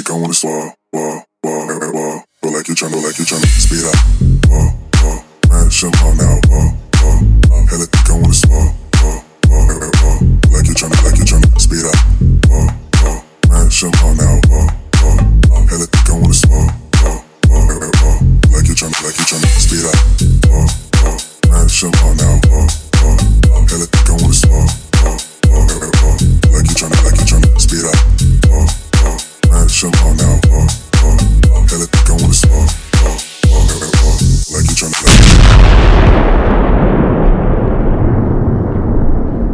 thick, I wanna swallow, feel like you tryna speed up, man, champagne now, hella thick, I wanna swallow, like you tryna speed up, man, champagne now, hella thick, I wanna swallow, like you tryna speed up, man, champagne now.